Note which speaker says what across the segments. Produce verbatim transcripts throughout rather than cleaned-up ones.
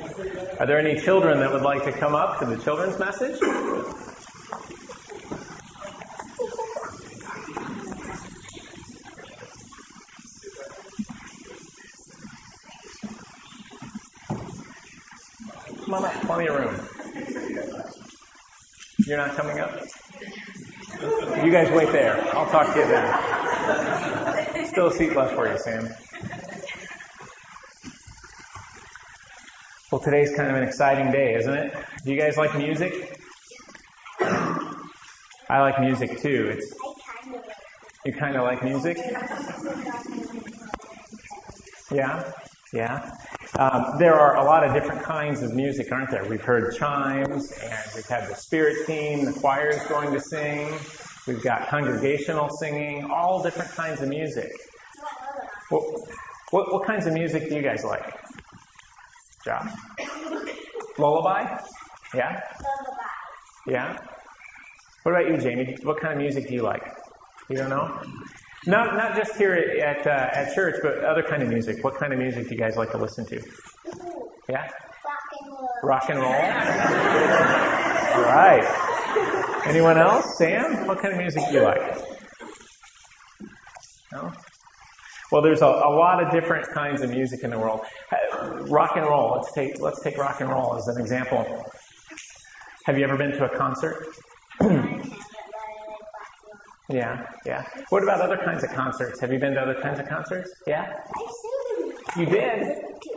Speaker 1: Are there any children that would like to come up to the children's message? Come on up, plenty of room. You're not coming up? You guys wait there. I'll talk to you then. Still a seat left for you, Sam. Well, today's kind of an exciting day, isn't it? Do you guys like music? I like music too. It's You kind of like music? Yeah? Yeah? Um, there are a lot of different kinds of music, aren't there? We've heard chimes, and we've had the spirit team, the choir's going to sing. We've got congregational singing, all different kinds of music. What, what, what kinds of music do you guys like? Josh? Lullaby? Yeah?
Speaker 2: Lullaby.
Speaker 1: Yeah? What about you, Jamie? What kind of music do you like? You don't know? Not not just here at uh, at church, but other kind of music. What kind of music do you guys like to listen to? Yeah?
Speaker 2: Rock and roll.
Speaker 1: Rock and roll? All right. Anyone else? Sam? What kind of music do you like? No? Well, there's a, a lot of different kinds of music in the world. Rock and roll. Let's take let's take rock and roll as an example. Have you ever been to a concert? Yeah, yeah. What about other kinds of concerts? Have you been to other kinds of concerts? Yeah? You did?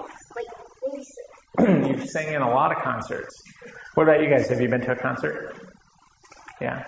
Speaker 1: You've sang in a lot of concerts. What about you guys? Have you been to a concert? Yeah?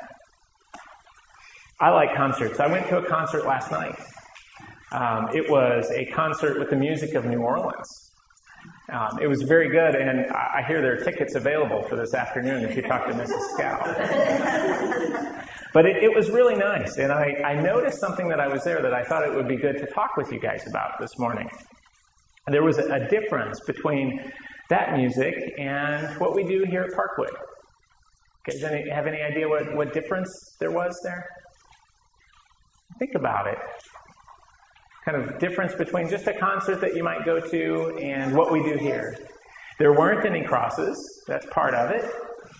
Speaker 1: I like concerts. I went to a concert last night. Um, it was a concert with the music of New Orleans. Um, it was very good, and I hear there are tickets available for this afternoon if you talk to Missus Scow. But it, it was really nice, and I, I noticed something that I was there that I thought it would be good to talk with you guys about this morning. There was a, a difference between that music and what we do here at Parkwood. Okay, does any, have any idea what, what difference there was there? Think about it. Kind of difference between just a concert that you might go to and what we do here. There weren't any crosses. That's part of it.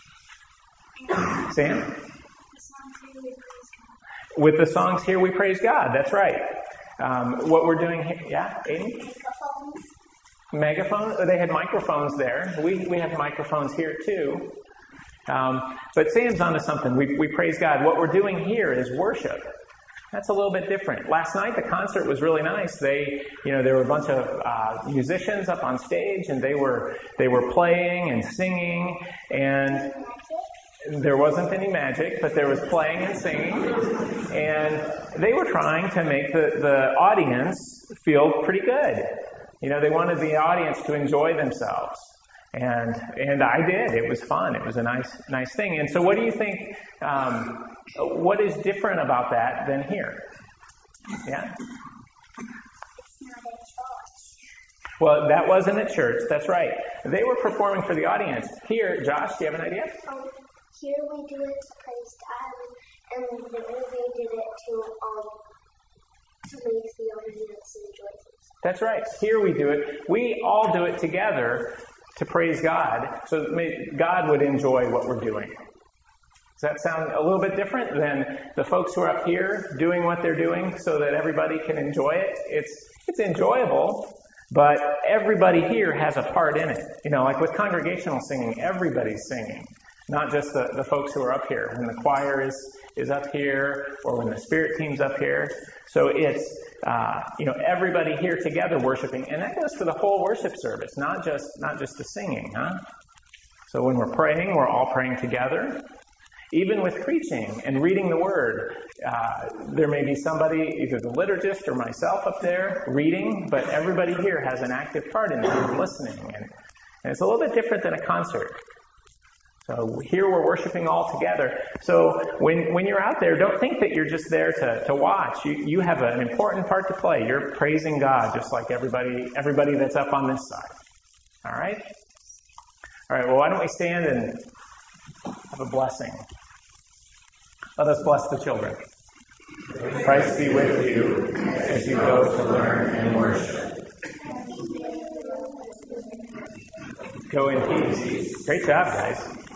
Speaker 1: Sam? With the songs here, we praise God. That's right. Um, what we're doing here, yeah, Aiden? Megaphones. They had microphones there. We we have microphones here too. Um, but Sam's onto something. We we praise God. What we're doing here is worship. That's a little bit different. Last night the concert was really nice. They, you know, there were a bunch of uh, musicians up on stage, and they were they were playing and singing, and there wasn't any magic, but there was playing and singing, and they were trying to make the, the audience feel pretty good. You know, they wanted the audience to enjoy themselves, and and I did. It was fun. It was a nice nice thing. And so, what do you think? Um, what is different about that than here? Yeah.
Speaker 2: It's not a church.
Speaker 1: Well, that wasn't at church. That's right. They were performing for the audience. Here, Josh, do you have an idea?
Speaker 2: Um, Here we do it to praise God, and there they did it to um to make the audience enjoy themselves.
Speaker 1: That's right. Here we do it. We all do it together to praise God, so that God would enjoy what we're doing. Does that sound a little bit different than the folks who are up here doing what they're doing so that everybody can enjoy it? It's it's enjoyable, but everybody here has a part in it. You know, like with congregational singing, everybody's singing. Not just the, the folks who are up here. When the choir is, is up here, or when the spirit team's up here. So it's, uh, you know, everybody here together worshiping. And that goes for the whole worship service, not just not just the singing, huh? So when we're praying, we're all praying together. Even with preaching and reading the Word, uh, there may be somebody, either the liturgist or myself up there, reading, but everybody here has an active part in it and listening. And, and it's a little bit different than a concert. So here we're worshiping all together. So when when you're out there, don't think that you're just there to, to watch. You you have an important part to play. You're praising God just like everybody everybody that's up on this side. All right? All right, well, why don't we stand and have a blessing. Let us bless the children. Christ be with you as you go to learn and worship. Go in peace. Great job, guys.